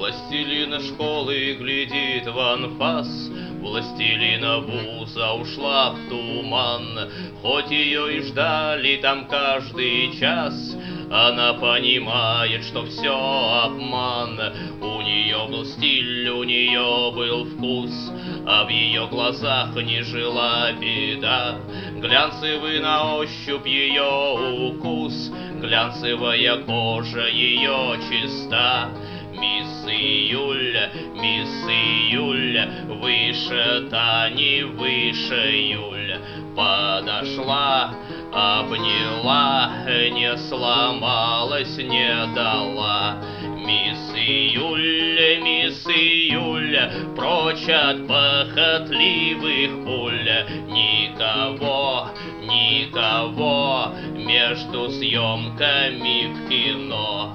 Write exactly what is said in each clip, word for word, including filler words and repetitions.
Властелина школы глядит в анфас, властелина вуза ушла в туман. Хоть ее и ждали там каждый час, она понимает, что все обман. У нее был стиль, у нее был вкус, а в ее глазах не жила беда. Глянцевый на ощупь ее укус, глянцевая кожа ее чиста. Мисс Июль, мисс Июль, выше Тани, выше Юль. Подошла, обняла, не сломалась, не дала. Мисс Июль, мисс Июль, прочь от похотливых пуль. Никого, никого между съемками в кино.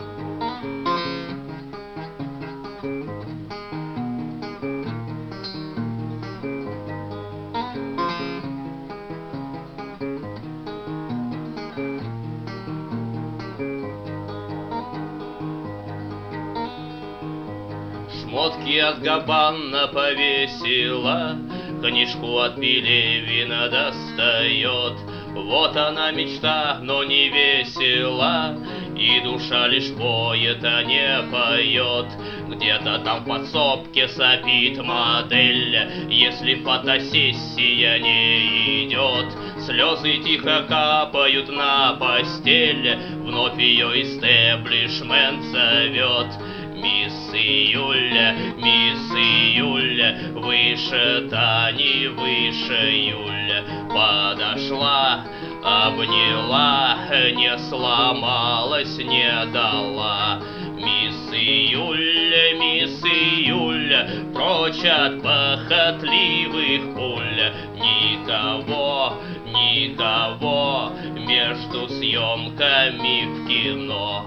Шмотки от Габбана повесила, книжку от Пелевина достает. Вот она мечта, но не весела, и душа лишь поет, а не поет. Где-то там в подсобке сопит модель, если фотосессия не идет. Слезы тихо капают на постель, вновь ее истеблишмент зовет. Мисс Июль, мисс Июль, выше Тани, выше Юль. Подошла, обняла, не сломалась, не дала. Мисс Июль, мисс Июль, прочь от похотливых пуль. Никого, никого между съемками в кино.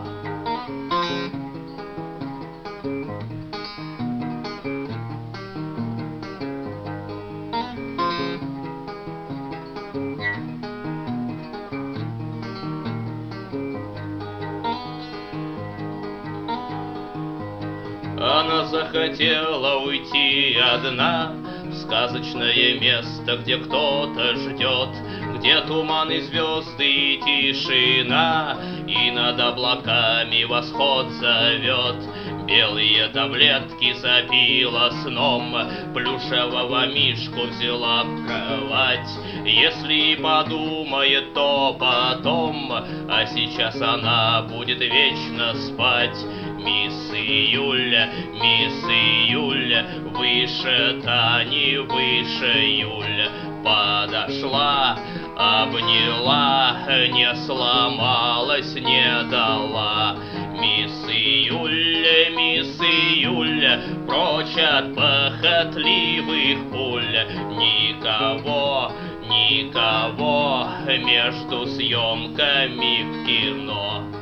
Она захотела уйти одна в сказочное место, где кто-то ждет, где туман и звезды и тишина, и над облаками восход зовет. Белые таблетки запила сном, плюшевого мишку взяла в кровать. Если и подумает, то потом, а сейчас она будет вечно спать. Мисс Июль, мисс Июль, выше Тани, выше Юль. Подошла, обняла, не сломалась, не дала. Мисс Июль, мисс Июль, прочь от похотливых пуль. Никого, никого между съемками в кино.